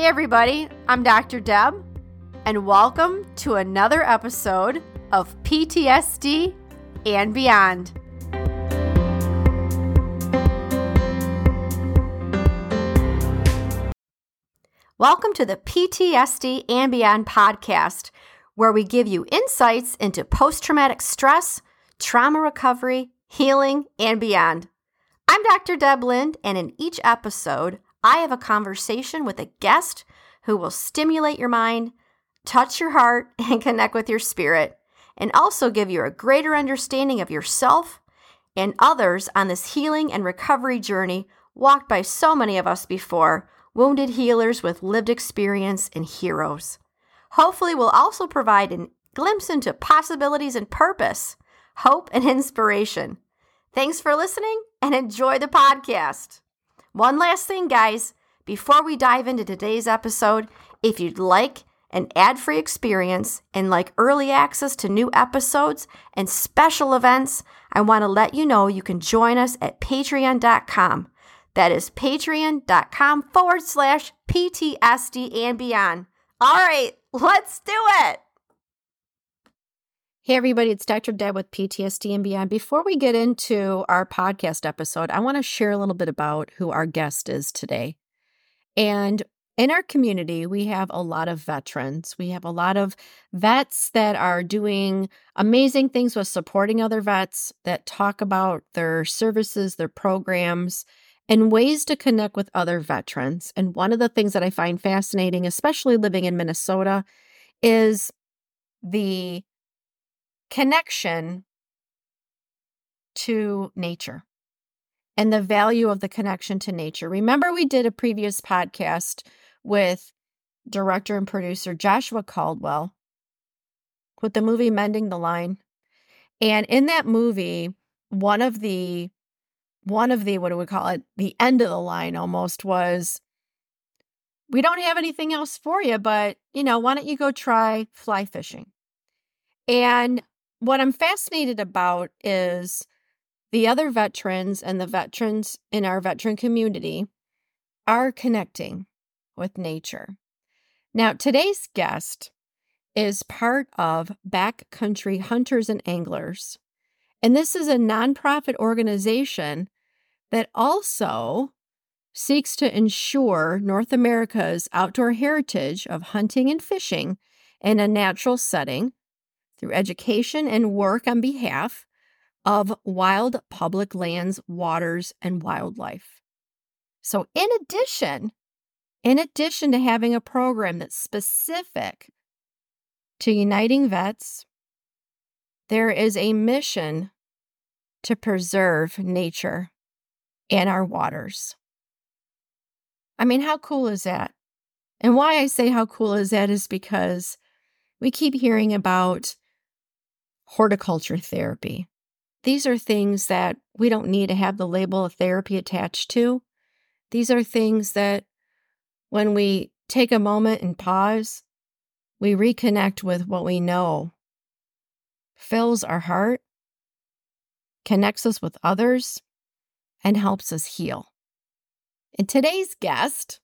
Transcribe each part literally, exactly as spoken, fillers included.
everybody, I'm Doctor Deb, and welcome to another episode of P T S D and Beyond. Welcome to the P T S D and Beyond podcast, where we give you insights into post-traumatic stress, trauma recovery, healing, and beyond. I'm Doctor Deb Lind, and in each episode, I have a conversation with a guest who will stimulate your mind, touch your heart, and connect with your spirit, and also give you a greater understanding of yourself and others on this healing and recovery journey walked by so many of us before, wounded healers with lived experience and heroes. Hopefully, we'll also provide a glimpse into possibilities and purpose, hope, and inspiration. Thanks for listening and enjoy the podcast. One last thing, guys, before we dive into today's episode, if you'd like an ad-free experience and like early access to new episodes and special events, I want to let you know you can join us at patreon dot com. That is patreon.com forward slash PTSD and beyond. All right, let's do it. Hey, everybody, it's Doctor Deb with P T S D and Beyond. Before we get into our podcast episode, I want to share a little bit about who our guest is today. And in our community, we have a lot of veterans. We have a lot of vets that are doing amazing things with supporting other vets, that talk about their services, their programs, and ways to connect with other veterans. And one of the things that I find fascinating, especially living in Minnesota, is the connection to nature and the value of the connection to nature. Remember, we did a previous podcast with director and producer Joshua Caldwell with the movie Mending the Line. And in that movie, one of the, one of the, what do we call it? The end of the line almost was, we don't have anything else for you, but, you know, why don't you go try fly fishing? And what I'm fascinated about is the other veterans and the veterans in our veteran community are connecting with nature. Now, today's guest is part of Backcountry Hunters and Anglers, and this is a nonprofit organization that also seeks to ensure North America's outdoor heritage of hunting and fishing in a natural setting through education and work on behalf of wild public lands, waters, and wildlife. So in addition, in addition to having a program that's specific to uniting vets, there is a mission to preserve nature and our waters. I mean, how cool is that? And why I say how cool is that is because we keep hearing about horticulture therapy. These are things that we don't need to have the label of therapy attached to. These are things that when we take a moment and pause, we reconnect with what we know fills our heart, connects us with others, and helps us heal. And today's guest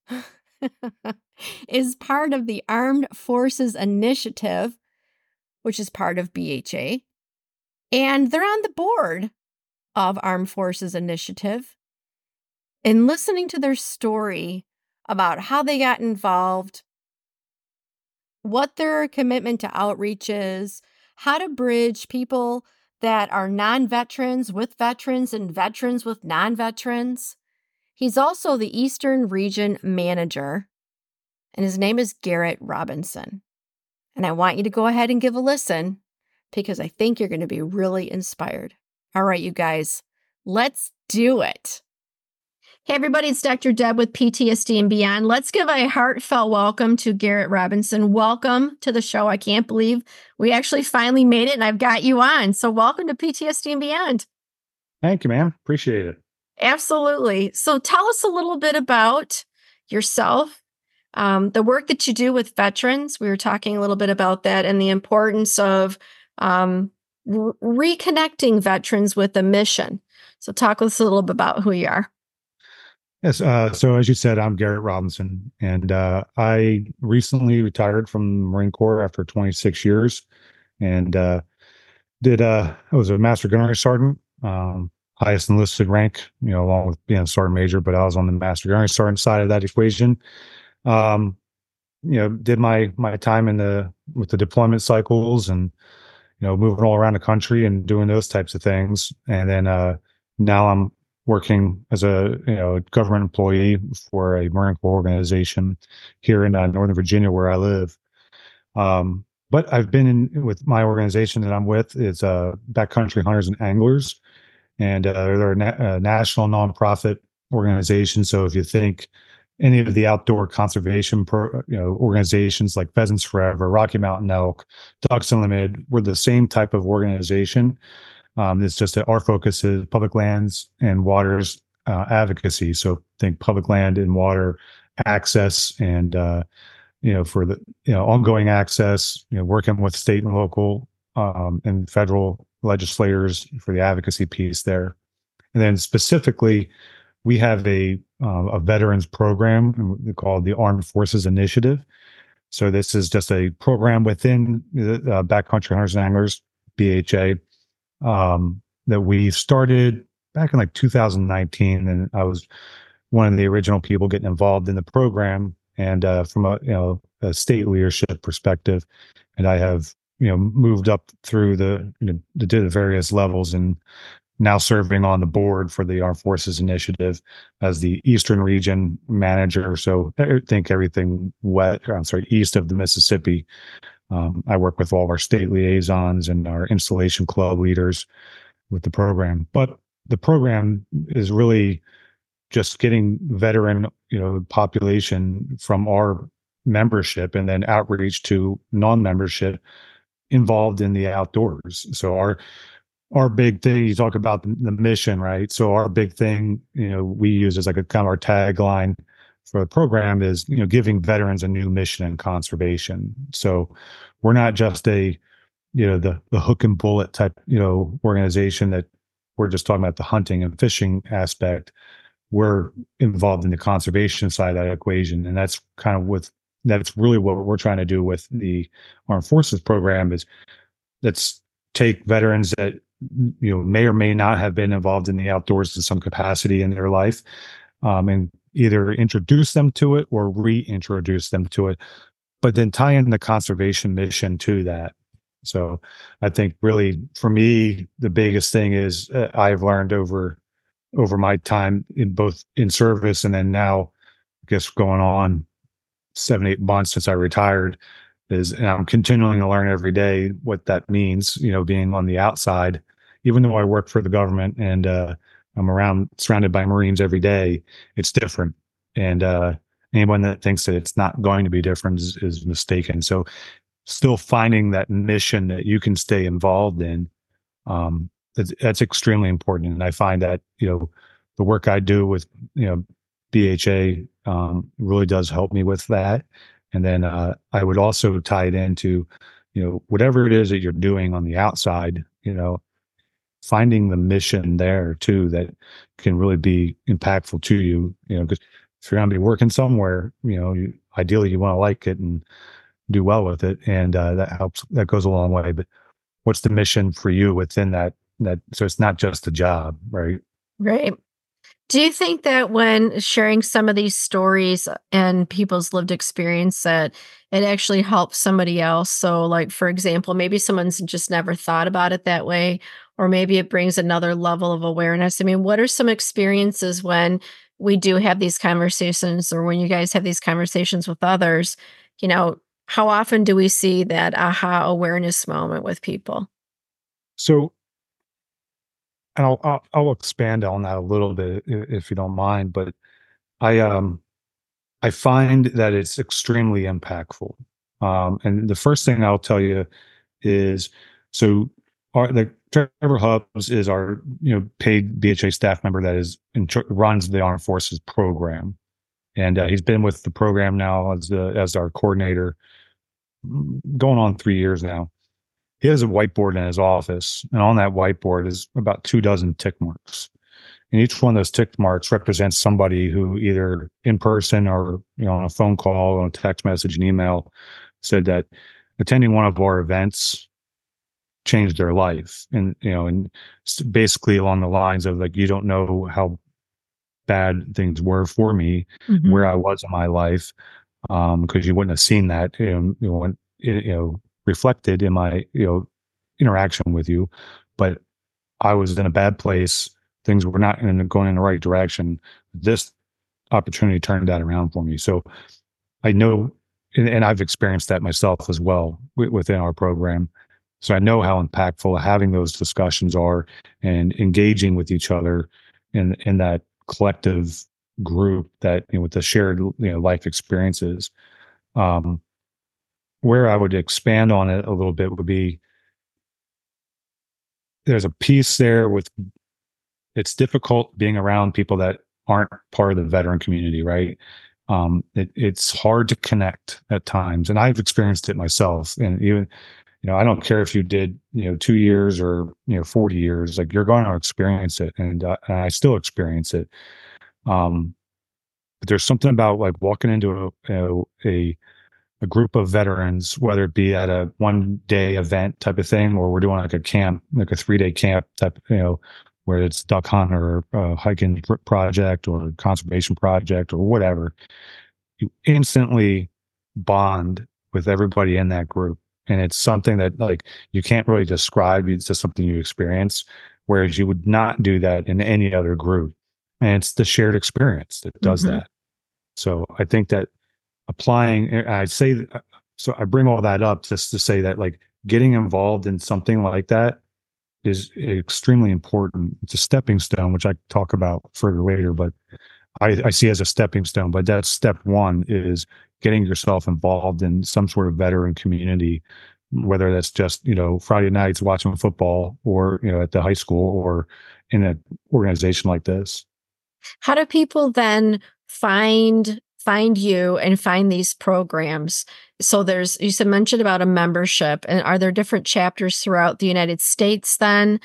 is part of the Armed Forces Initiative, which is part of B H A, and they're on the board of Armed Forces Initiative. And listening to their story about how they got involved, what their commitment to outreach is, how to bridge people that are non-veterans with veterans and veterans with non-veterans. He's also the Eastern Region Manager, and his name is Garrett Robinson. And I want you to go ahead and give a listen because I think you're going to be really inspired. All right, you guys, let's do it. Hey, everybody, it's Doctor Deb with P T S D and Beyond. Let's give a heartfelt welcome to Garrett Robinson. Welcome to the show. I can't believe we actually finally made it and I've got you on. So welcome to P T S D and Beyond. Thank you, ma'am. Appreciate it. Absolutely. So tell us a little bit about yourself. Um, the work that you do with veterans, we were talking a little bit about that and the importance of um, re- reconnecting veterans with a mission. So talk with us a little bit about who you are. Yes. Uh, so as you said, I'm Garrett Robinson, and uh, I recently retired from the Marine Corps after twenty-six years, and uh, did uh, I was a Master Gunnery Sergeant, um, highest enlisted rank, you know, along with being a Sergeant Major, but I was on the Master Gunnery Sergeant side of that equation. Um, you know, did my my time in the with the deployment cycles and you know moving all around the country and doing those types of things, and then uh, now I'm working as a you know government employee for a Marine Corps organization here in uh, Northern Virginia where I live. Um, but I've been in with my organization that I'm with is uh, Backcountry Hunters and Anglers, and uh, they're a, na- a national nonprofit organization. So if you think any of the outdoor conservation pro, you know organizations like Pheasants Forever, Rocky Mountain Elk, Ducks Unlimited, we're the same type of organization. Um, it's just that our focus is public lands and waters uh, advocacy. So think public land and water access and uh, you know for the you know ongoing access. You know working with state and local um, and federal legislators for the advocacy piece there. And then specifically, we have a uh, a veterans program called the Armed Forces Initiative. So this is just a program within the uh, Backcountry Hunters and Anglers (B H A) um, that we started back in like two thousand nineteen, and I was one of the original people getting involved in the program, and uh, from a you know a state leadership perspective, and I have you know moved up through the you know, the, the various levels and now serving on the board for the Armed Forces Initiative as the Eastern Region Manager. So I think everything west, I'm sorry, east of the Mississippi. Um, I work with all of our state liaisons and our installation club leaders with the program. But the program is really just getting veteran, you know, population from our membership and then outreach to non-membership involved in the outdoors. So our our big thing, you talk about the, the mission, right? So our big thing, you know, we use as like a kind of our tagline for the program is, you know, giving veterans a new mission in conservation. So we're not just a, you know, the the hook and bullet type, you know, organization that we're just talking about the hunting and fishing aspect. We're involved in the conservation side of that equation. And that's kind of with that's really what we're trying to do with the Armed Forces program is let's take veterans that you know may or may not have been involved in the outdoors in some capacity in their life, um, and either introduce them to it or reintroduce them to it, but then tie in the conservation mission to that. So I think really for me the biggest thing is uh, I've learned over over my time in both in service and then now I guess going on seven eight months since I retired is and I'm continuing to learn every day what that means, you know, being on the outside, even though I work for the government and uh, I'm around surrounded by Marines every day, it's different. And uh, anyone that thinks that it's not going to be different is, is mistaken. So still finding that mission that you can stay involved in, um, that's, that's extremely important. And I find that, you know, the work I do with, you know, B H A um, really does help me with that. And then uh, I would also tie it into, you know, whatever it is that you're doing on the outside, you know, finding the mission there too that can really be impactful to you, you know, because if you're going to be working somewhere, you know, you, ideally you want to like it and do well with it. And uh, that helps, that goes a long way. But what's the mission for you within that, that, so it's not just a job, right? Right. Do you think that when sharing some of these stories and people's lived experience that it actually helps somebody else? So like for example, maybe someone's just never thought about it that way, or maybe it brings another level of awareness. I mean, what are some experiences when we do have these conversations or when you guys have these conversations with others, you know, how often do we see that aha awareness moment with people? So, and I'll, I'll, I'll expand on that a little bit if you don't mind, but I, um, I find that it's extremely impactful. Um, and the first thing I'll tell you is, so our, the Trevor Hubbs is our, you know, paid B H A staff member that is in, runs the Armed Forces program. And uh, he's been with the program now as the, as our coordinator going on three years now. He has a whiteboard in his office, and on that whiteboard is about two dozen tick marks. And each one of those tick marks represents somebody who either in person or, you know, on a phone call, on a text message, an email, said that attending one of our events changed their life. And, you know, and basically along the lines of like, you don't know how bad things were for me, Mhm. where I was in my life, um, because you wouldn't have seen that, you know, you know, when, you know, reflected in my, you know, interaction with you. But I was in a bad place. Things were not in, going in the right direction. This opportunity turned that around for me. So I know, and, and I've experienced that myself as well w- within our program. So I know how impactful having those discussions are and engaging with each other in in that collective group that, you know, with the shared, you know, life experiences. Um, where I would expand on it a little bit would be there's a piece there with it's difficult being around people that aren't part of the veteran community, right? Um, it, it's hard to connect at times, and I've experienced it myself. And even, you know, I don't care if you did, you know, two years or, you know, forty years, like you're going to experience it, and, uh, and I still experience it. Um, but there's something about like walking into a, a a group of veterans, whether it be at a one day event type of thing, or we're doing like a camp, like a three day camp type, you know, where it's duck hunt or a hiking pr- project or conservation project or whatever, you instantly bond with everybody in that group. And it's something that like you can't really describe. It's just something you experience, whereas you would not do that in any other group. And it's the shared experience that does Mhm. that. So I think that applying, I say, so I bring all that up just to say that like getting involved in something like that is extremely important. It's a stepping stone, which I talk about further later, but I, I see as a stepping stone. But that's step one is getting yourself involved in some sort of veteran community, whether that's just, you know, Friday nights watching football or, you know, at the high school or in an organization like this. How do people then find find you and find these programs? So there's you said mentioned about a membership, and are there different chapters throughout the United States then?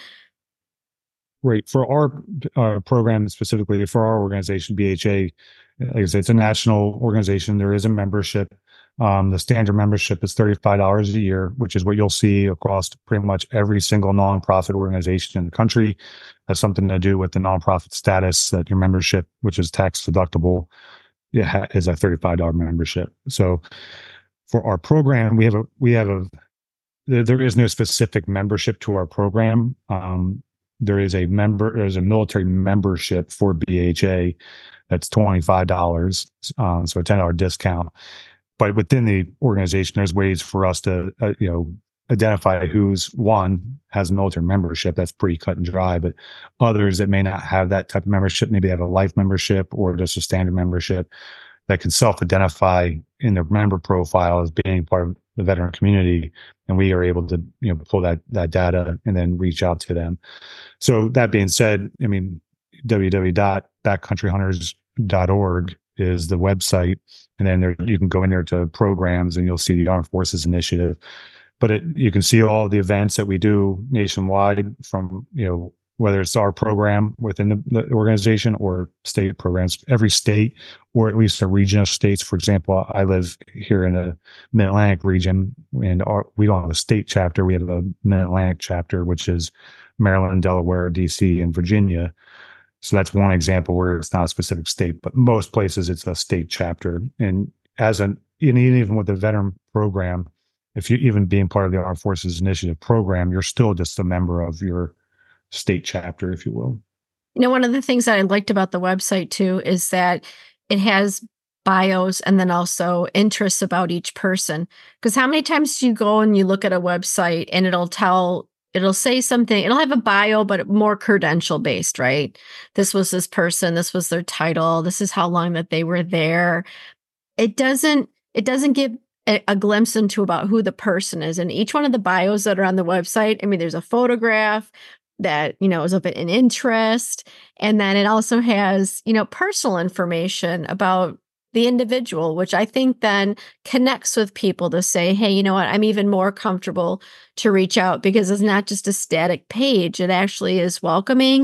Right. For our uh, program specifically, for our organization, B H A, like I said, it's a national organization. There is a membership. Um, the standard membership is thirty-five dollars a year, which is what you'll see across pretty much every single nonprofit organization in the country. Has something to do with the nonprofit status that your membership, which is tax deductible, it ha- is a thirty-five dollars membership. So for our program, we have a we have a there, there is no specific membership to our program. Um, there is a member, there's a military membership for B H A that's twenty-five dollars, um, so a ten dollars discount. But within the organization, there's ways for us to, uh, you know, identify who's one has a military membership. That's pretty cut and dry. But others that may not have that type of membership, maybe they have a life membership or just a standard membership that can self-identify in their member profile as being part of the veteran community, and we are able to, you know, pull that that data and then reach out to them. So that being said, I mean, w w w dot backcountry hunters dot org is the website, and then there you can go in there to programs and you'll see the Armed Forces Initiative. But it, you can see all the events that we do nationwide from, you know, whether it's our program within the, the organization or state programs, every state, or at least a region of states. For example, I live here in the Mid-Atlantic region, and our, we don't have a state chapter. We have a Mid-Atlantic chapter, which is Maryland, Delaware, D C, and Virginia. So that's one example where it's not a specific state, but most places it's a state chapter. And as an, and even with the veteran program, if you even being part of the Armed Forces Initiative program, you're still just a member of your state chapter, if you will. You know, one of the things that I liked about the website too is that it has bios and then also interests about each person. Because how many times do you go and you look at a website and it'll tell, it'll say something, it'll have a bio, but more credential based, right? This was this person, this was their title, this is how long that they were there. It doesn't, it doesn't give a, a glimpse into about who the person is. And each one of the bios that are on the website, I mean, there's a photograph that, you know, is of an interest. And then it also has, you know, personal information about the individual, which I think then connects with people to say, hey, you know what, I'm even more comfortable to reach out because it's not just a static page. It actually is welcoming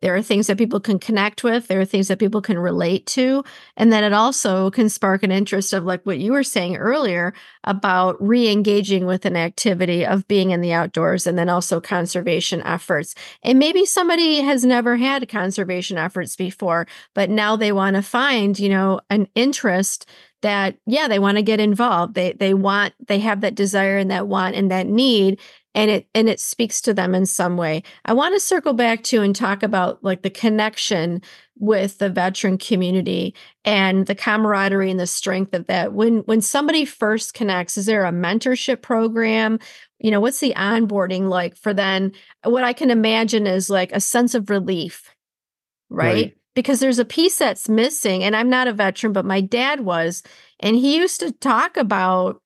There are things that people can connect with. There are things that people can relate to. And then it also can spark an interest of, like what you were saying earlier, about re-engaging with an activity of being in the outdoors, and then also conservation efforts. And maybe somebody has never had conservation efforts before, but now they want to find, you know, an interest that, yeah, they want to get involved. They they want, they have that desire and that want and that need, and it and it speaks to them in some way. I want to circle back to and talk about like the connection with the veteran community and the camaraderie and the strength of that. When when somebody first connects, is there a mentorship program? You know, what's the onboarding like for then? What I can imagine is like a sense of relief, right? Right. Because there's a piece that's missing. And I'm not a veteran, but my dad was. And he used to talk about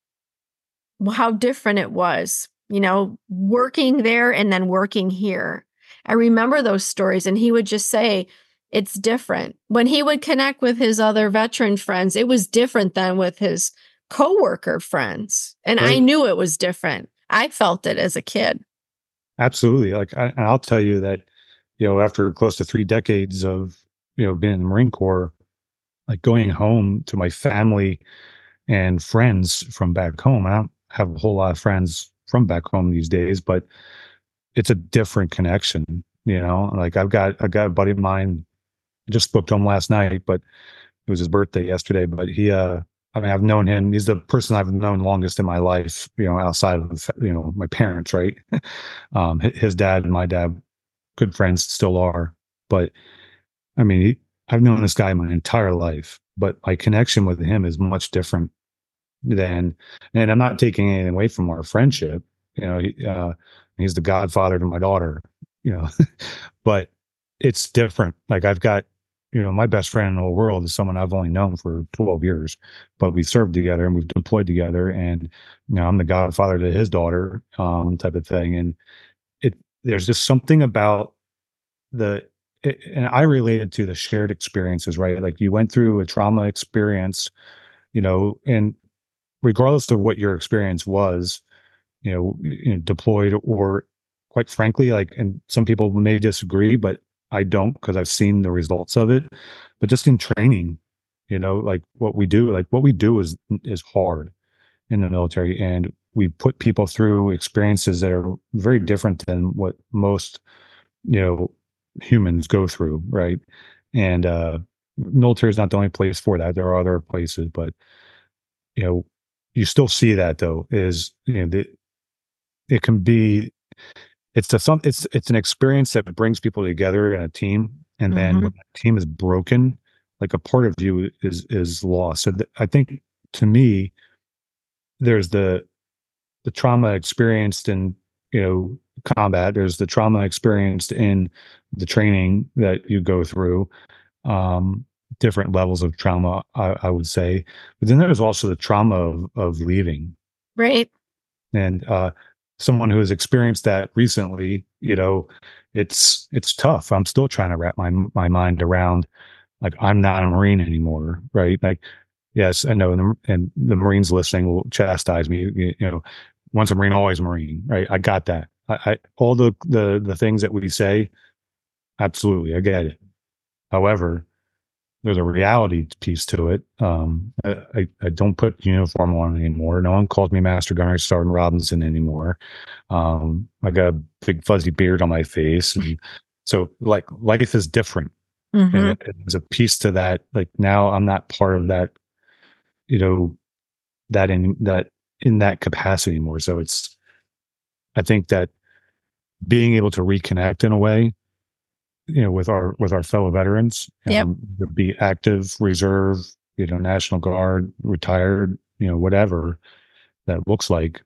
how different it was, you know, working there and then working here. I remember those stories. And he would just say, it's different. When he would connect with his other veteran friends, it was different than with his coworker friends. And I Right. knew it was different. I felt it as a kid. Absolutely. Like, I, and I'll tell you that, you know, after close to three decades of, you know, being in the Marine Corps, like going home to my family and friends from back home. I don't have a whole lot of friends from back home these days, but it's a different connection, you know. Like I've got I got a buddy of mine, I just spoke to him last night, but it was his birthday yesterday. But he, uh, I mean, I've known him. He's the person I've known longest in my life, you know, outside of, you know, my parents, right? um, hi- his dad and my dad, good friends, still are. But I mean, he, I've known this guy my entire life, but my connection with him is much different than, and I'm not taking anything away from our friendship. You know, he, uh, he's the godfather to my daughter, you know, but it's different. Like I've got, you know, my best friend in the whole world is someone I've only known for twelve years, but we served together and we've deployed together. And, you know, I'm the godfather to his daughter, um, type of thing. And it, there's just something about the, it, and I related to the shared experiences, right? Like you went through a trauma experience, you know, and regardless of what your experience was, you know, you know, deployed or quite frankly, like, and some people may disagree, but I don't because I've seen the results of it. But just in training, you know, like what we do, like what we do is is hard in the military, and we put people through experiences that are very different than what most, you know, humans go through, right? And uh military is not the only place for that. There are other places, but you know, you still see that though, is, you know, the, it can be, it's a some it's it's an experience that brings people together in a team, and then Hmm. when the team is broken, like a part of you is is lost. So th- I think to me, there's the the trauma experienced in, you know, combat. There's the trauma experienced in the training that you go through. Um, different levels of trauma, I, I would say. But then there's also the trauma of of leaving, Right. and uh, someone who has experienced that recently, you know, it's it's tough. I'm still trying to wrap my my mind around, like, I'm not a Marine anymore, right? Like, yes, I know, and the, and the Marines listening will chastise me. You, you know, once a Marine, always a Marine, right? I got that. I, I all the the the things that we say, absolutely, I get it. However, there's a reality piece to it. Um, I, I, I don't put uniform on anymore. No one calls me Master Gunnery Sergeant Robinson anymore. Um, I got a big fuzzy beard on my face, and so like life is different, and Hmm. it, there's a piece to that. Like now, I'm not part of that. You know, that in that in that capacity anymore. So it's, I think that being able to reconnect in a way, you know, with our with our fellow veterans, Yep. um, be active, reserve, you know, National Guard, retired, you know, whatever that looks like,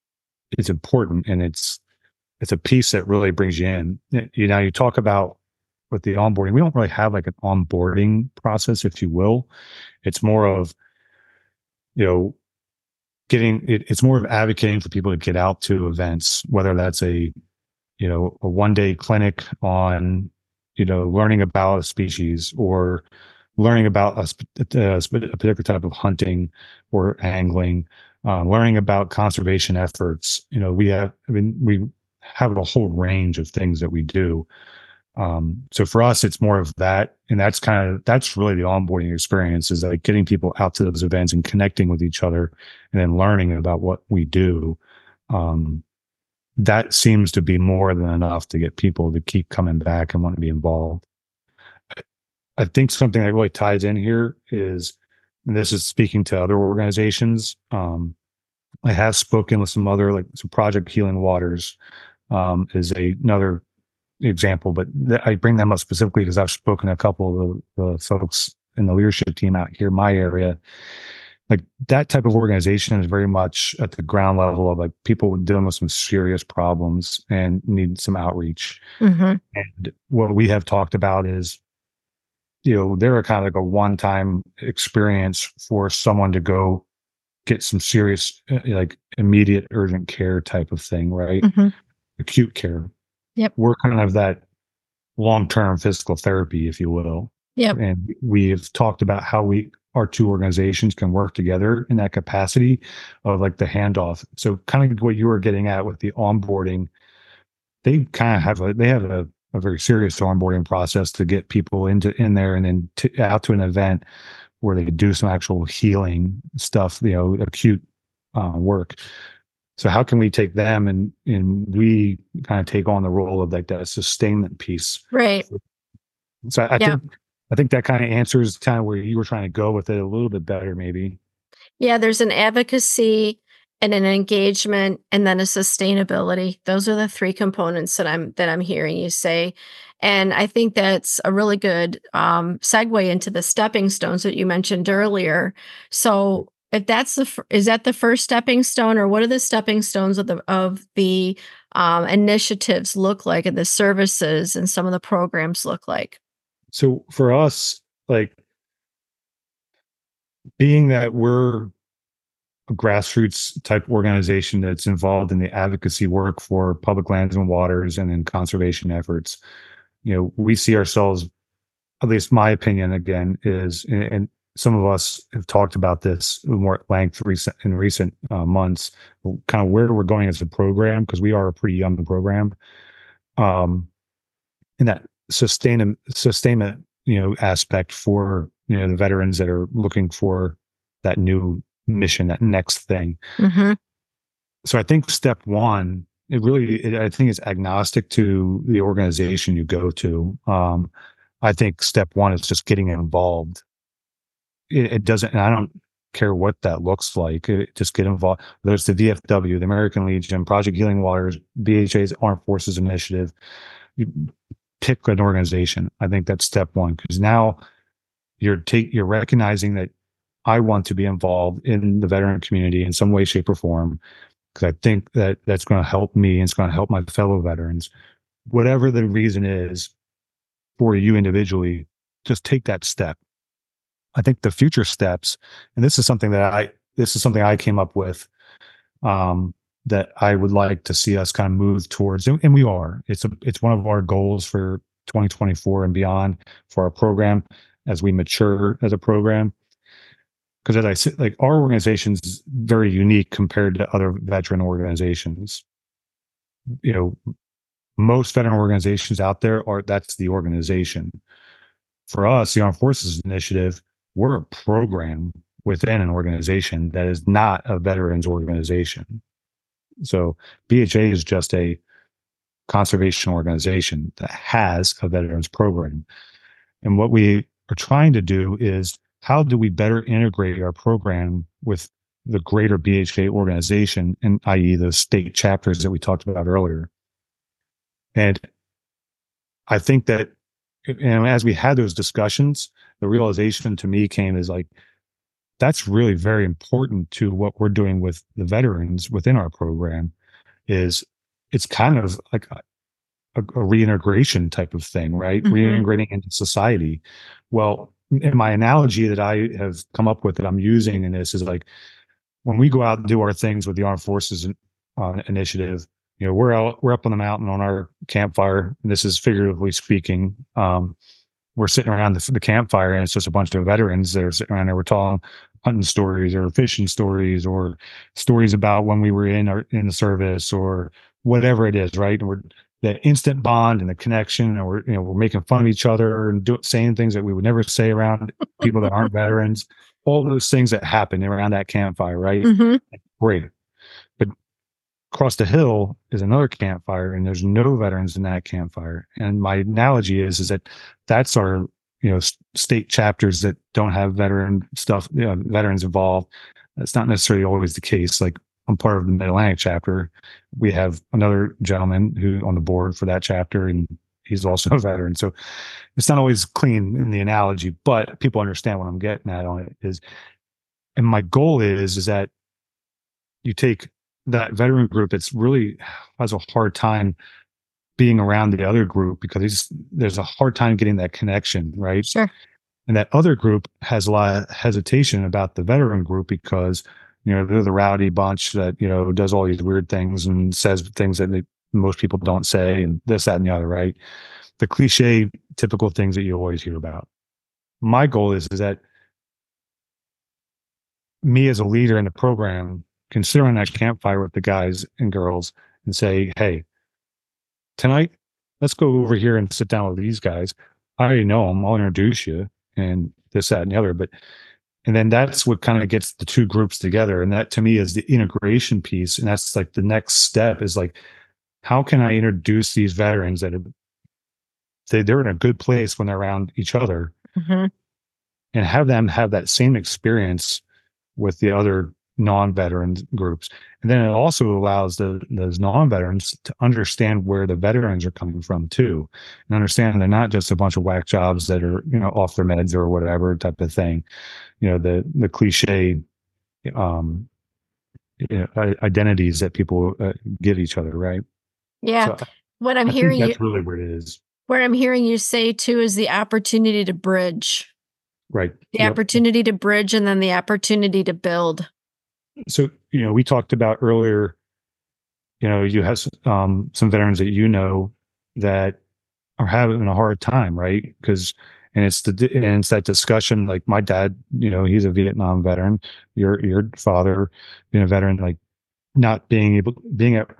it's important, and it's it's a piece that really brings you in. You know, you talk about with the onboarding, we don't really have like an onboarding process, if you will. It's more of, you know, getting it, it's more of advocating for people to get out to events, whether that's a, you know, a one day clinic on, you know, learning about a species, or learning about a, sp- a, sp- a particular type of hunting or angling, uh, learning about conservation efforts. You know, we have, I mean, we have a whole range of things that we do. Um, so for us, it's more of that. And that's kind of, that's really the onboarding experience, is like getting people out to those events and connecting with each other and then learning about what we do. Um, that seems to be more than enough to get people to keep coming back and want to be involved. I think something that really ties in here is, and this is speaking to other organizations. Um, I have spoken with some other, like some Project Healing Waters, um, is a, another example, but th- I bring them up specifically because I've spoken to a couple of the, the folks in the leadership team out here in my area. Like that type of organization is very much at the ground level of like people dealing with some serious problems and need some outreach. Mm-hmm. And what we have talked about is, you know, they're kind of like a one-time experience for someone to go get some serious, uh, like immediate urgent care type of thing, right? Mm-hmm. Acute care. Yep. We're kind of that long-term physical therapy, if you will. Yep. And we've talked about how we, our two organizations can work together in that capacity of like the handoff. So kind of what you were getting at with the onboarding, they kind of have a, they have a, a very serious onboarding process to get people into in there and then to, out to an event where they do some actual healing stuff, you know, acute uh, work. So how can we take them and and we kind of take on the role of like that sustainment piece? Right. So I, I Yeah. think I think that kind of answers kind of where you were trying to go with it a little bit better, maybe. Yeah, there's an advocacy and an engagement and then a sustainability. Those are the three components that I'm that I'm hearing you say. And I think that's a really good um, segue into the stepping stones that you mentioned earlier. So if that's the fir- is that the first stepping stone, or what are the stepping stones of the of the um, initiatives look like, and the services and some of the programs look like? So for us, like being that we're a grassroots type organization that's involved in the advocacy work for public lands and waters and in conservation efforts, you know, we see ourselves, at least my opinion again, is, and some of us have talked about this more at length recent in recent uh, months, kind of where we're going as a program, because we are a pretty young program. Um, in that sustain sustainment, you know, aspect for, you know, the veterans that are looking for that new mission, that next thing. Mm-hmm. So I think step one, it really, it, I think it's agnostic to the organization you go to. Um, I think step one is just getting involved. It, it doesn't, and I don't care what that looks like. It, just get involved. Whether it's the V F W, the American Legion, Project Healing Waters, B H A's Armed Forces Initiative. You pick an organization. I think that's step one, because now you're take you're recognizing that I want to be involved in the veteran community in some way, shape, or form, because I think that that's going to help me and it's going to help my fellow veterans. Whatever the reason is for you individually, just take that step. I think the future steps, and this is something that I this is something I came up with, um, that I would like to see us kind of move towards, and, and we are. It's a it's one of our goals for twenty twenty-four and beyond for our program as we mature as a program. Because as I said, like our organization is very unique compared to other veteran organizations. You know, most veteran organizations out there are that's the organization. For us, the Armed Forces Initiative, we're a program within an organization that is not a veterans organization. So B H A is just a conservation organization that has a veterans program. And what we are trying to do is, how do we better integrate our program with the greater B H A organization, and that is the state chapters that we talked about earlier? And I think that, and as we had those discussions, the realization to me came is like, that's really very important to what we're doing with the veterans within our program. Is it's kind of like a, a reintegration type of thing, right? Mm-hmm. Reintegrating into society. Well, in my analogy that I have come up with that I'm using in this is like, when we go out and do our things with the Armed Forces uh, Initiative, you know, we're out, we're up on the mountain on our campfire. And this is figuratively speaking. Um, we're sitting around the, the campfire, and it's just a bunch of veterans that are sitting around there. We're telling hunting stories or fishing stories or stories about when we were in our in the service or whatever it is, right? And we're that instant bond and the connection, and we're, you know, we're making fun of each other and do, saying things that we would never say around people that aren't veterans. All those things that happen around that campfire, right? Mm-hmm. Great. But across the hill is another campfire, and there's no veterans in that campfire. And my analogy is, is that that's our, you know, s- state chapters that don't have veteran stuff, you know, veterans involved. That's not necessarily always the case. Like, I'm part of the Mid-Atlantic chapter. We have another gentleman who on the board for that chapter, and he's also a veteran. So it's not always clean in the analogy, but people understand what I'm getting at on it is. And my goal is, is that you take that veteran group that's really has a hard time being around the other group because he's, there's a hard time getting that connection, right? Sure. And that other group has a lot of hesitation about the veteran group because, you know, they're the rowdy bunch that, you know, does all these weird things and says things that they, most people don't say, and this, that, and the other, right? The cliche, typical things that you always hear about. My goal is, is that me as a leader in the program can sit around that campfire with the guys and girls and say, hey, tonight, let's go over here and sit down with these guys. I already know them. I'll introduce you and this, that, and the other. But, and then that's what kind of gets the two groups together. And that to me is the integration piece. And that's like the next step is like, how can I introduce these veterans that have, they, they're in a good place when they're around each other, Mm-hmm. and have them have that same experience with the other non-veteran groups. And then it also allows the those non-veterans to understand where the veterans are coming from too, and understand they're not just a bunch of whack jobs that are, you know, off their meds or whatever type of thing. You know, the the cliche um, you know, identities that people uh, give each other, right? Yeah. So What I'm I think hearing you, that's really what it is, what I'm hearing you say too is the opportunity to bridge, right? the Yep. opportunity to bridge, and then the opportunity to build. So, you know, we talked about earlier, you know, you have um, some veterans that you know that are having a hard time, right? Because, and it's the and it's that discussion. Like my dad, you know, he's a Vietnam veteran. Your your father, being a veteran, like not being able, being at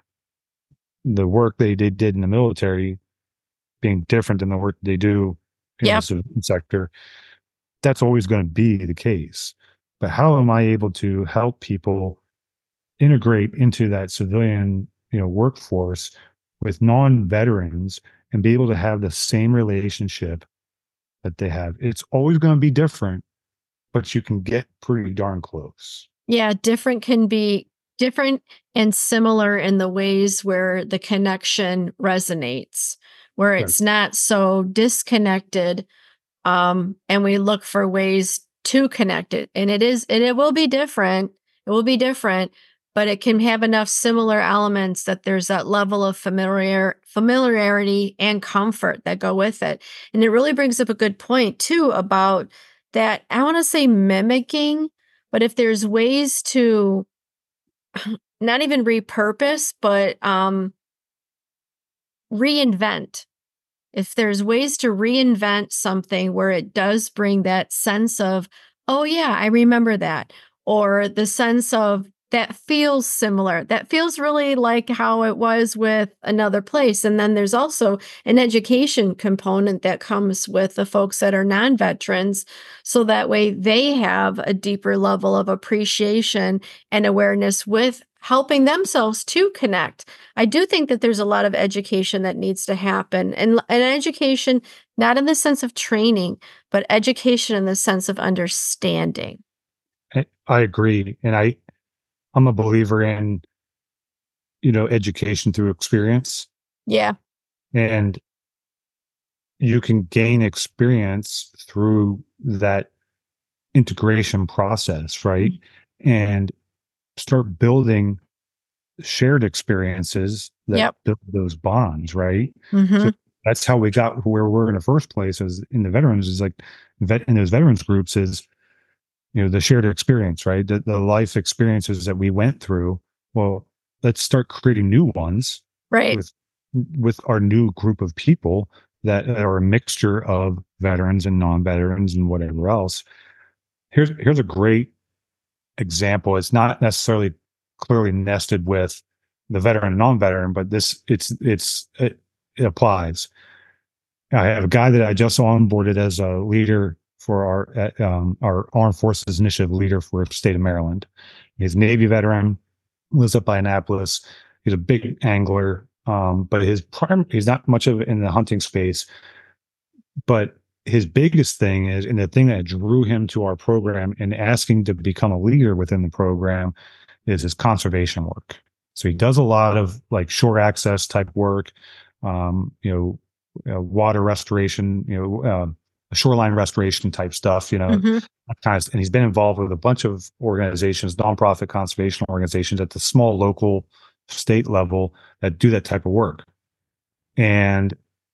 the work they did did in the military, being different than the work they do in the Yep. civilian sector. That's always going to be the case. But how am I able to help people integrate into that civilian, you know, workforce with non-veterans and be able to have the same relationship that they have? It's always going to be different, but you can get pretty darn close. Yeah, different can be different and similar in the ways where the connection resonates, where Right. it's not so disconnected. Um, and we look for ways to connect it. And it is, and it will be different. It will be different, but it can have enough similar elements that there's that level of familiar familiarity and comfort that go with it. And it really brings up a good point too about that. I want to say mimicking, but if there's ways to not even repurpose, but um, reinvent. If there's ways to reinvent something where it does bring that sense of, oh, yeah, I remember that, or the sense of that feels similar, that feels really like how it was with another place. And then there's also an education component that comes with the folks that are non veterans. So that way they have a deeper level of appreciation and awareness with helping themselves to connect. I do think that there's a lot of education that needs to happen, and an education not in the sense of training, but education in the sense of understanding. I, I agree. And I, I'm a believer in, you know, education through experience. Yeah. And you can gain experience through that integration process, right? And start building shared experiences that Yep. build those bonds, right? Mm-hmm. So that's how we got where we're in the first place, is in the veterans, is like vet in those veterans groups is, you know, the shared experience, right? The, the life experiences that we went through. Well, let's start creating new ones Right. with with our new group of people that are a mixture of veterans and non-veterans and whatever else. Here's here's a great example. It's not necessarily clearly nested with the veteran and non-veteran, but this it's it's it, it applies. I have a guy that I just onboarded as a leader for our uh, um, our Armed Forces Initiative leader for the state of Maryland. He's a Navy veteran, lives up by Annapolis. He's a big angler, um, but his prime he's not much of in the hunting space. But his biggest thing is, and the thing that drew him to our program and asking to become a leader within the program, is his conservation work. So he does a lot of like shore access type work, um, you know, uh, water restoration, you know, uh, shoreline restoration type stuff, you know, Mm-hmm. kind of, and he's been involved with a bunch of organizations, nonprofit conservation organizations at the small local state level that do that type of work. And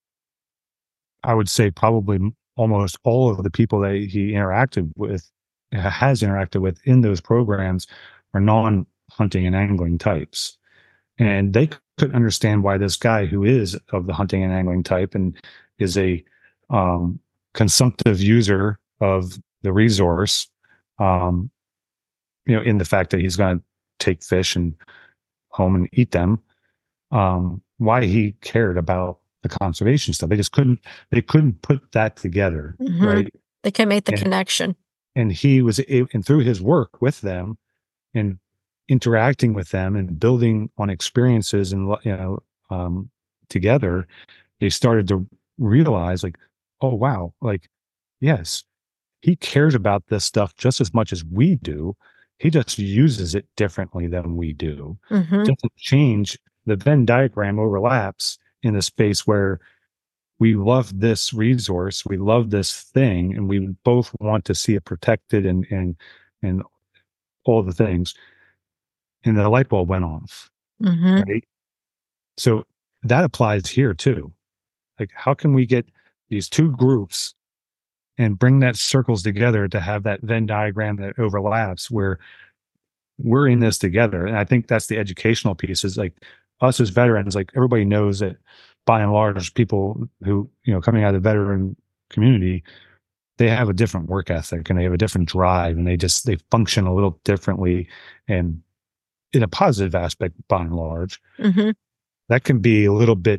I would say probably almost all of the people that he interacted with, has interacted with in those programs are non-hunting and angling types. And they couldn't understand why this guy who is of the hunting and angling type and is a um, consumptive user of the resource, um, you know, in the fact that he's going to take fish and home and eat them, um, why he cared about the conservation stuff. They just couldn't, they couldn't put that together. Mm-hmm. Right. They can make the and, connection. And he was, and through his work with them and interacting with them and building on experiences and, you know, um, together, they started to realize like, oh, wow, like, yes, he cares about this stuff just as much as we do. He just uses it differently than we do. Mm-hmm. Doesn't change. The Venn diagram overlaps in the space where we love this resource, we love this thing, and we both want to see it protected and and and all the things. And the light bulb went off. Mm-hmm. Right. So that applies here too. Like, how can we get these two groups and bring that circles together to have that Venn diagram that overlaps where we're in this together? And I think that's the educational piece, is like us as veterans, like everybody knows that by and large, people who, you know, coming out of the veteran community, they have a different work ethic and they have a different drive and they just, they function a little differently. And in a positive aspect, by and large, mm-hmm. that can be a little bit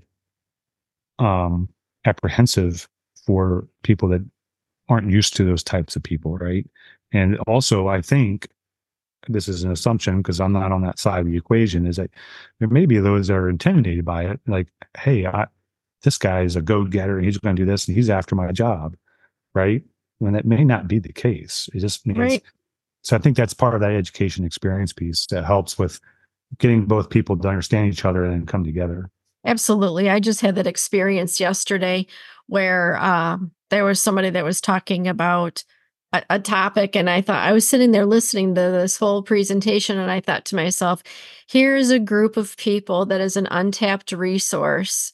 um, apprehensive for people that aren't used to those types of people, right? And also, I think this is an assumption because I'm not on that side of the equation, is that there may be those that are intimidated by it. Like, hey, I, this guy is a go-getter and he's going to do this and he's after my job, right? When that may not be the case. It just means, right. So I think that's part of that education experience piece that helps with getting both people to understand each other and come together. Absolutely. I just had that experience yesterday where um, there was somebody that was talking about a, a topic, and I thought, I was sitting there listening to this whole presentation, and I thought to myself, here's a group of people that is an untapped resource,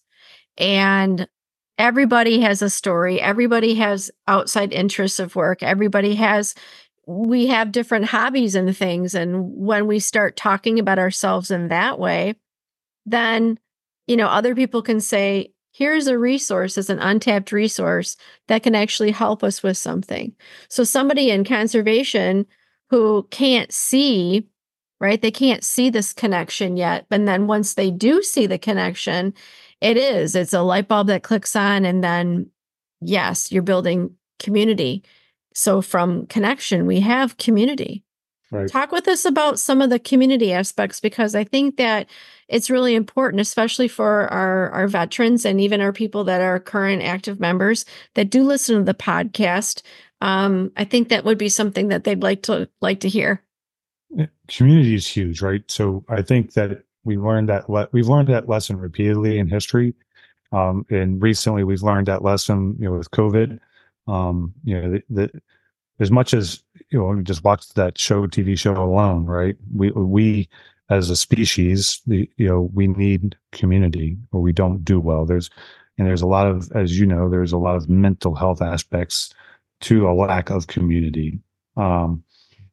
and everybody has a story. Everybody has outside interests of work. Everybody has, we have different hobbies and things. And when we start talking about ourselves in that way, then, you know, other people can say, here's a resource, as an untapped resource that can actually help us with something. So somebody in conservation who can't see, right? They can't see this connection yet. But then once they do see the connection, it is, it's a light bulb that clicks on. And then, yes, you're building community. So from connection, we have community. Right. Talk with us about some of the community aspects, because I think that it's really important, especially for our, our veterans and even our people that are current active members that do listen to the podcast. Um, I think that would be something that they'd like to like to hear. Community is huge, right? So I think that we learned that le- we've learned that lesson repeatedly in history, um, and recently we've learned that lesson, you know, with COVID. Um, you know, the, the, as much as, you know, we just watched that show, T V show alone, right? We we as a species, the, you know, we need community or we don't do well. There's and there's a lot of, as you know, there's a lot of mental health aspects to a lack of community. Um,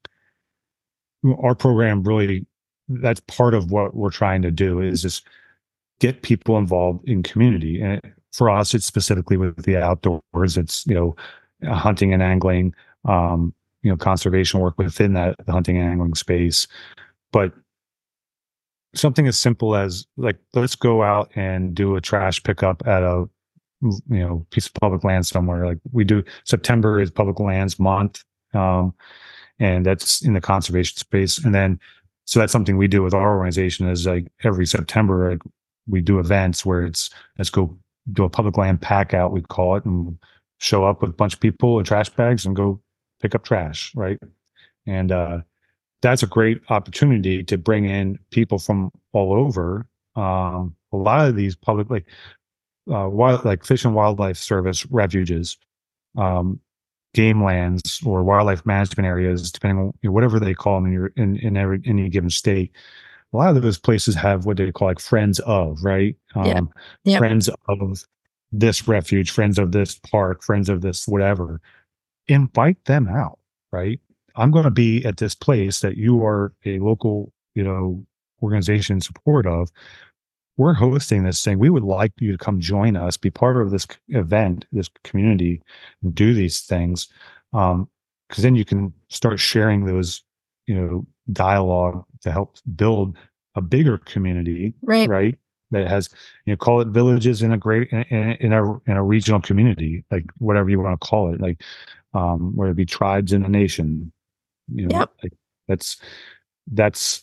our program really, that's part of what we're trying to do, is just get people involved in community. And for us, it's specifically with the outdoors. It's, you know, hunting and angling, um, you know, conservation work within that the hunting and angling space. But something as simple as like, let's go out and do a trash pickup at a, you know, piece of public land somewhere. Like we do, September is public lands month. Um, and that's in the conservation space. And then, so that's something we do with our organization is like every September, like we do events where it's, let's go do a public land pack out, we call it, and show up with a bunch of people and trash bags and go pick up trash. Right. And, uh, that's a great opportunity to bring in people from all over. Um, a lot of these public, like, uh, wild, like Fish and Wildlife Service refuges, um, game lands or wildlife management areas, depending on you know, whatever they call them in your in, in every any given state. A lot of those places have what they call like friends of, right? Yeah. Um, Yep. Friends of this refuge, friends of this park, friends of this whatever. Invite them out, right? I'm going to be at this place that you are a local, you know, organization in support of. We're hosting this thing. We would like you to come join us, be part of this event, this community, and do these things. Um, because then you can start sharing those, you know, dialogue to help build a bigger community, Right. right? That has, you know, call it villages in a great in, in, in a in a regional community, like whatever you want to call it, like um, whether it be tribes in a nation, you know, Yep. like that's that's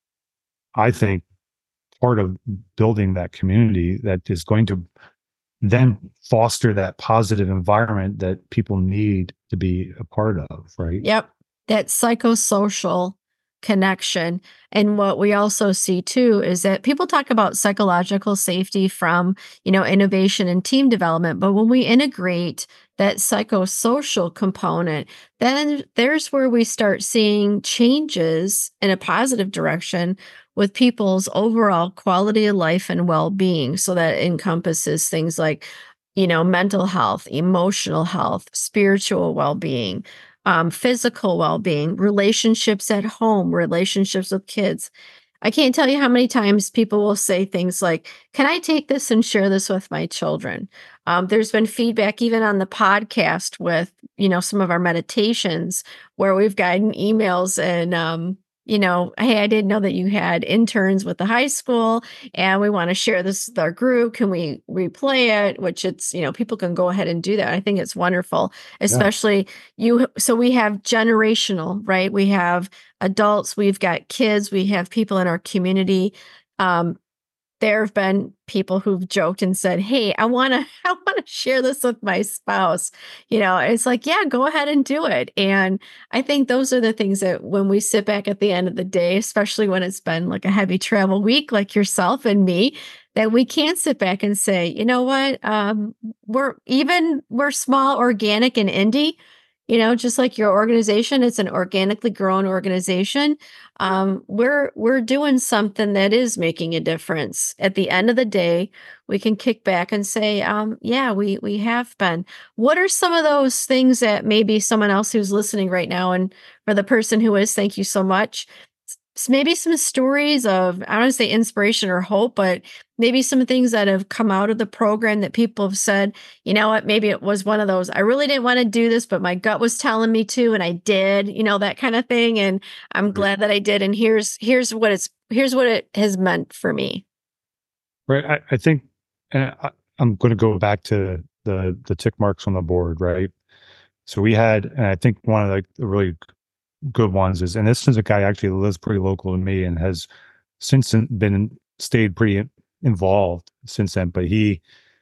I think part of building that community that is going to then foster that positive environment that people need to be a part of, right? Yep. That psychosocial connection. And what we also see too is that people talk about psychological safety from, you know, innovation and team development. But when we integrate that psychosocial component, then there's where we start seeing changes in a positive direction with people's overall quality of life and well-being. So that encompasses things like, you know, mental health, emotional health, spiritual well-being, um, physical well-being, relationships at home, relationships with kids. I can't tell you how many times people will say things like, "Can I take this and share this with my children?" Um, there's been feedback even on the podcast with, you know, some of our meditations where we've gotten emails and, um, you know, "Hey, I didn't know that you had interns with the high school and we want to share this with our group. Can we replay it?" Which it's, you know, people can go ahead and do that. I think it's wonderful, Yeah. especially you. So we have generational, right? We have adults, we've got kids, we have people in our community. Um, there have been people who've joked and said, "Hey, I want to I want to share this with my spouse." You know, it's like, "Yeah, go ahead and do it." And I think those are the things that when we sit back at the end of the day, especially when it's been like a heavy travel week like yourself and me, that we can sit back and say, "You know what? Um, we're even we're small, organic and indie." You know, just like your organization, it's an organically grown organization. Um, we're we're doing something that is making a difference. At the end of the day, we can kick back and say, um, "Yeah, we we have been." What are some of those things that maybe someone else who's listening right now, and for the person who is, thank you so much. s- Maybe some stories of, I don't want to say inspiration or hope, but maybe some things that have come out of the program that people have said, "You know what, maybe it was one of those, I really didn't want to do this, but my gut was telling me to, and I did," you know, that kind of thing. And I'm Right. glad that I did. And here's here's what it's here's what it has meant for me. Right. I, I think, and I, I'm going to go back to the the tick marks on the board, right? So we had, and I think one of the, the really good ones is, and this is a guy actually who lives pretty local to me and has since then been stayed pretty involved since then. But he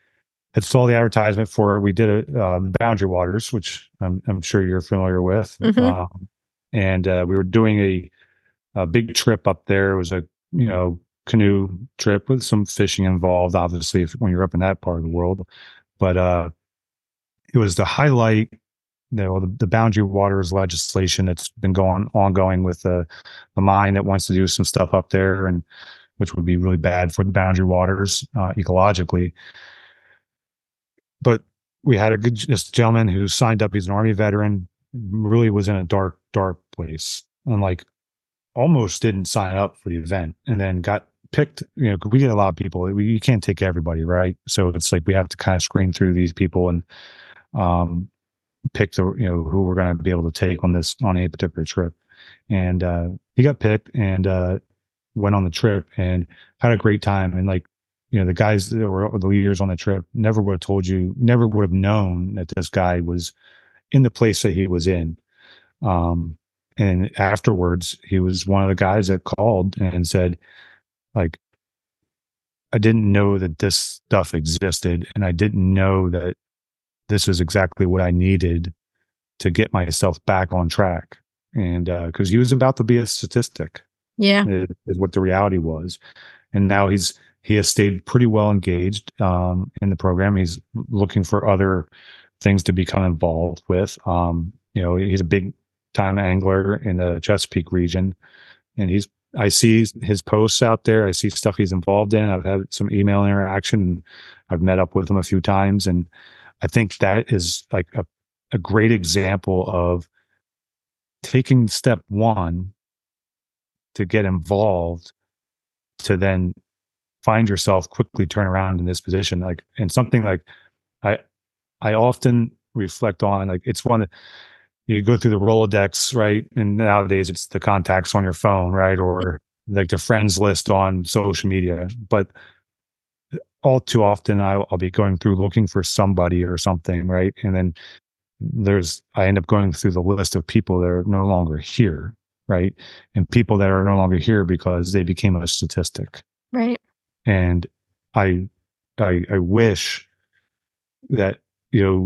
had saw the advertisement for we did a um, Boundary Waters, which I'm, I'm sure you're familiar with, Hmm. um, and uh, we were doing a a big trip up there. It was a you know canoe trip with some fishing involved, obviously, if, when you're up in that part of the world. But uh, it was to highlight you know, the, the boundary waters legislation that's been going ongoing with the the mine that wants to do some stuff up there, and which would be really bad for the boundary waters uh, ecologically. But we had a good this gentleman who signed up. He's an Army veteran, really was in a dark, dark place, and like almost didn't sign up for the event, and then got picked. You know, 'cause we get a lot of people. We, you can't take everybody, right? So it's like we have to kind of screen through these people and um, pick the you know who we're going to be able to take on this on a particular trip. And uh, he got picked, and uh, went on the trip and had a great time. And like, you know, the guys that were the leaders on the trip never would have told you, never would have known that this guy was in the place that he was in. Um, and afterwards, he was one of the guys that called and said, like, I didn't know that this stuff existed, and I didn't know that this is exactly what I needed to get myself back on track. And because uh, he was about to be a statistic, Yeah, is, is what the reality was. And now he's he has stayed pretty well engaged um, in the program. He's looking for other things to become involved with. Um, you know, he's a big time angler in the Chesapeake region, and he's I see his posts out there. I see stuff he's involved in. I've had some email interaction. I've met up with him a few times, and I think that is like a, a great example of taking step one to get involved, to then find yourself quickly turn around in this position. Like, and something like I, I often reflect on, like, it's one that you go through the Rolodex, right? And nowadays it's the contacts on your phone, right? Or like the friends list on social media. But all too often I'll, I'll be going through looking for somebody or something, right? And then there's, I end up going through the list of people that are no longer here, right? And people that are no longer here because they became a statistic. right. And I, I, I wish that, you know,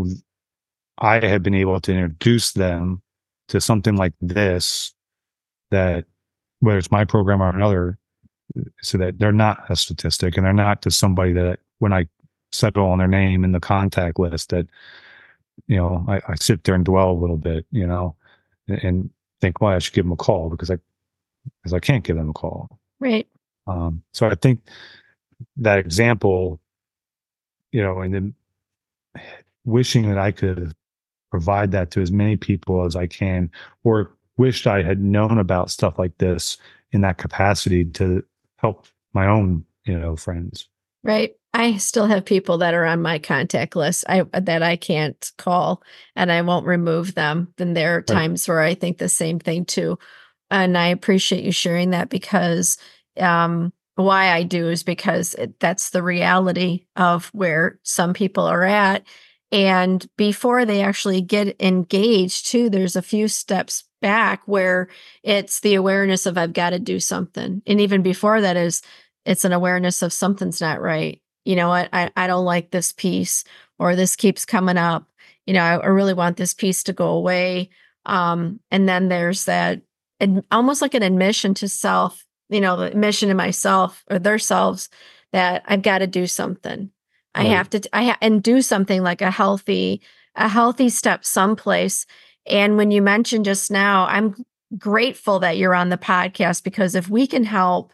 I had been able to introduce them to something like this, that whether it's my program or another, so that they're not a statistic and they're not just somebody that when I settle on their name in the contact list, that, you know, I, I sit there and dwell a little bit, you know, and, and think, well, I should give them a call because I, because I can't give them a call. Right. Um, so I think that example, you know, and then wishing that I could provide that to as many people as I can, or wished I had known about stuff like this in that capacity to help my own, you know, friends. Right. I still have people that are on my contact list I that I can't call, and I won't remove them. And there are Right. times where I think the same thing too. And I appreciate you sharing that, because um, why I do is because it, that's the reality of where some people are at. And before they actually get engaged, too, there's a few steps back where it's the awareness of I've got to do something. And even before that is it's an awareness of something's not right. You know what? I, I don't like this piece, or this keeps coming up. You know, I, I really want this piece to go away. Um, and then there's that ad, almost like an admission to self, you know, the admission to myself or their selves that I've got to do something. I Right. have to, I ha- and do something like a healthy, a healthy step someplace. And when you mentioned just now, I'm grateful that you're on the podcast, because if we can help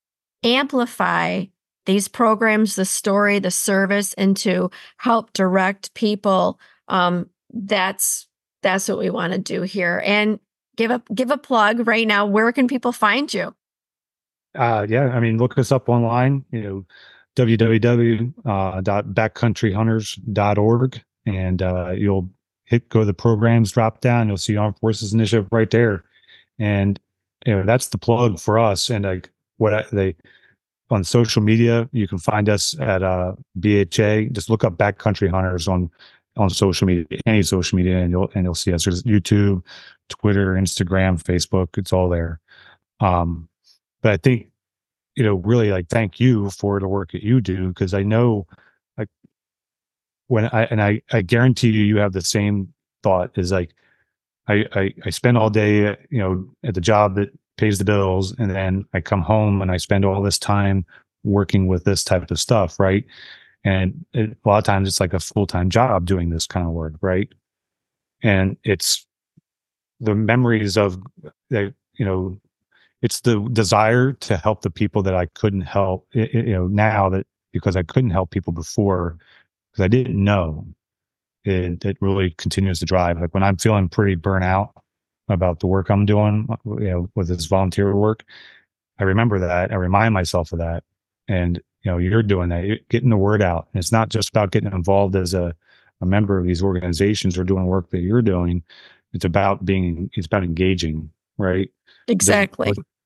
amplify these programs, the story, the service, and to help direct people, um, that's that's what we want to do here. And give a give a plug right now. Where can people find you? Uh, yeah, I mean, look us up online, you know, w w w dot backcountry hunters dot org, and uh, you'll hit go to the programs drop down. You'll see Armed Forces Initiative right there, and you know that's the plug for us. And like what I, they on social media, you can find us at uh, B H A. Just look up Backcountry Hunters on on social media, any social media, and you'll and you'll see us. There's YouTube, Twitter, Instagram, Facebook. It's all there. Um, but I think, you know, really, like, thank you for the work that you do, because I know, like, when I and I I guarantee you, you have the same thought. Is like I I, I spend all day, you know, at the job that pays the bills, and then I come home and I spend all this time working with this type of stuff, right? And it, a lot of times it's like a full-time job doing this kind of work, right? And it's the memories of that, you know, it's the desire to help the people that I couldn't help, you know, now that, because I couldn't help people before because I didn't know. It, it really continues to drive. Like when I'm feeling pretty burnt out about the work I'm doing, you know, with this volunteer work, I remember that. I remind myself of that. And, you know, you're doing that, you're getting the word out. And it's not just about getting involved as a, a member of these organizations or doing work that you're doing. It's about being, it's about engaging, right? Exactly. It doesn't,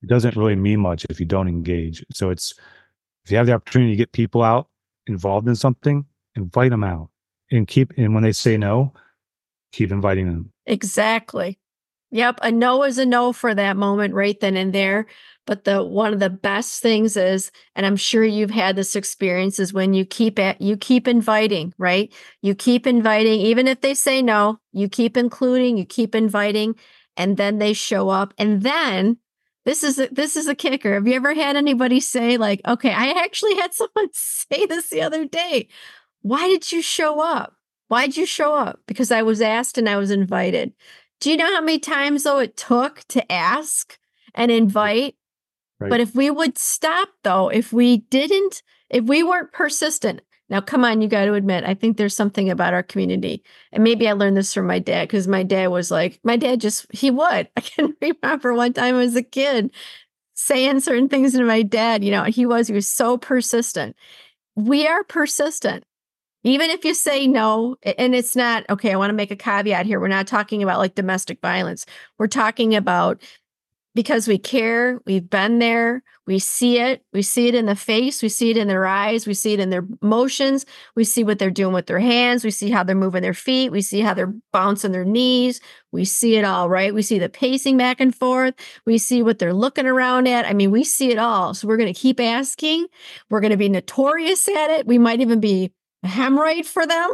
it doesn't really mean much if you don't engage. So it's, if you have the opportunity to get people out involved in something, invite them out and keep, and when they say no, keep inviting them. Exactly. Yep. A no is a no for that moment right then and there. But the one of the best things is, and I'm sure you've had this experience, is when you keep at you keep inviting, right? You keep inviting, even if they say no, you keep including, you keep inviting, and then they show up. And then this is a, this is a kicker. Have you ever had anybody say, like, okay, I actually had someone say this the other day. Why did you show up? Why'd you show up? Because I was asked and I was invited. Do you know how many times, though, it took to ask and invite? Right. But if we would stop, though, if we didn't, if we weren't persistent, now, come on, you got to admit, I think there's something about our community. And maybe I learned this from my dad, because my dad was like, my dad just, he would. I can remember one time as a kid saying certain things to my dad, you know, he was, he was so persistent. We are persistent. Even if you say no, and it's not, okay, I want to make a caveat here. We're not talking about like domestic violence. We're talking about because we care, we've been there, we see it, we see it in the face, we see it in their eyes, we see it in their motions, we see what they're doing with their hands, we see how they're moving their feet, we see how they're bouncing their knees, we see it all, right? We see the pacing back and forth, we see what they're looking around at. I mean, we see it all. So we're going to keep asking. We're going to be notorious at it. We might even be a hemorrhoid for them,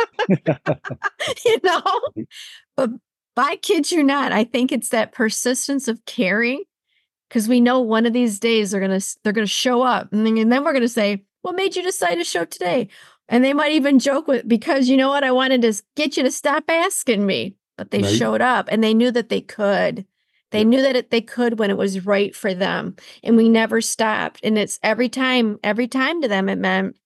you know? But I kid you not, I think it's that persistence of caring, because we know one of these days they're gonna they're gonna show up, and then, and then we're gonna say, "What made you decide to show today?" And they might even joke with, because you know what, I wanted to get you to stop asking me, but they Right. showed up, and they knew that they could. They knew that it, they could when it was right for them, and we never stopped. And it's every time, every time to them, it meant,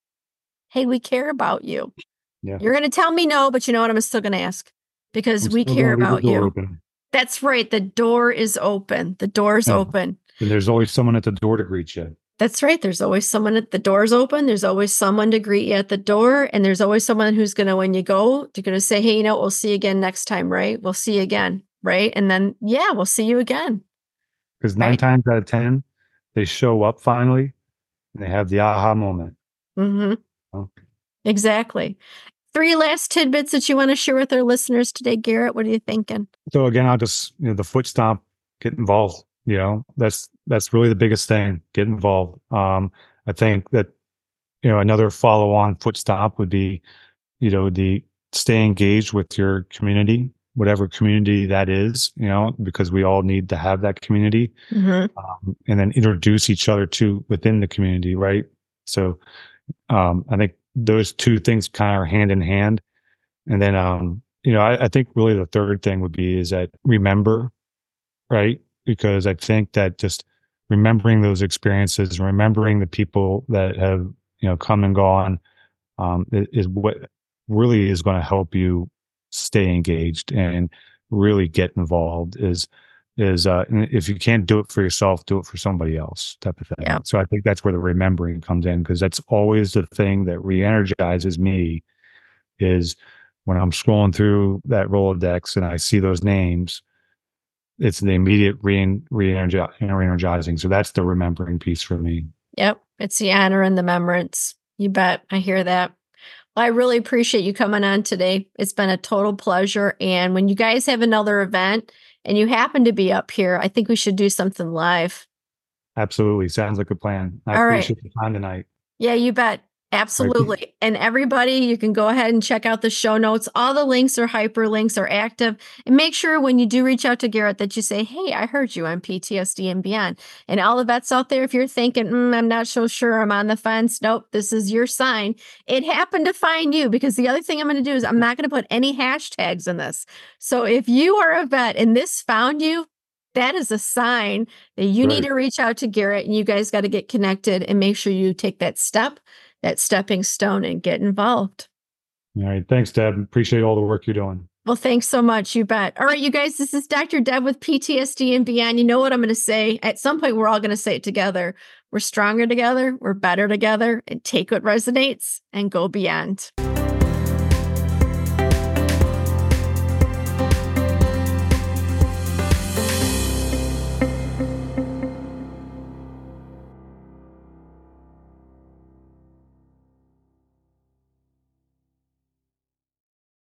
"Hey, we care about you. Yeah. You're gonna tell me no, but you know what? I'm still gonna ask." Because I'm we still care gonna leave the about door you. open. That's right. The door is open. The door's Yeah. open. And there's always someone at the door to greet you. That's right. There's always someone at the door's open. There's always someone to greet you at the door. And there's always someone who's going to, when you go, they're going to say, "Hey, you know, we'll see you again next time, right? We'll see you again." Right. And then, yeah, we'll see you again. Because nine Right. times out of ten, they show up finally and they have the aha moment. Mm-hmm. Oh. Exactly. Three last tidbits that you want to share with our listeners today, Garrett. What are you thinking? So again, I'll just, you know, the foot stomp, get involved. You know, that's that's really the biggest thing. Get involved. Um, I think that, you know, another follow-on foot stomp would be, you know, the stay engaged with your community, whatever community that is, you know, because we all need to have that community, Mm-hmm. um, and then introduce each other to within the community, right? So um, I think those two things kind of are hand in hand. And then, um, you know, I, I think really the third thing would be is that remember, right? Because I think that just remembering those experiences, remembering the people that have, you know, come and gone, um, is, is what really is going to help you stay engaged and really get involved. Is is uh, and if you can't do it for yourself, do it for somebody else, type of thing. Yeah. So I think that's where the remembering comes in, because that's always the thing that re-energizes me. Is when I'm scrolling through that Rolodex and I see those names, it's the immediate re re-energizing. So that's the remembering piece for me. Yep. It's the honor and the remembrance. You bet. I hear that. Well, I really appreciate you coming on today. It's been a total pleasure. And when you guys have another event and you happen to be up here, I think we should do something live. Absolutely. Sounds like a plan. I All right. appreciate the time tonight. Yeah, you bet. Absolutely. And everybody, you can go ahead and check out the show notes. All the links or hyperlinks are active. And make sure when you do reach out to Garrett that you say, "Hey, I heard you on P T S D and Beyond." And all the vets out there, if you're thinking, mm, "I'm not so sure, I'm on the fence." Nope, this is your sign. It happened to find you, because the other thing I'm going to do is I'm not going to put any hashtags in this. So if you are a vet and this found you, that is a sign that you Right. need to reach out to Garrett, and you guys got to get connected and make sure you take that step, that stepping stone, and get involved. All right. Thanks, Deb. Appreciate all the work you're doing. Well, thanks so much. You bet. All right, you guys, this is Doctor Deb with P T S D and Beyond. You know what I'm going to say? At some point, we're all going to say it together. We're stronger together. We're better together. And take what resonates and go beyond.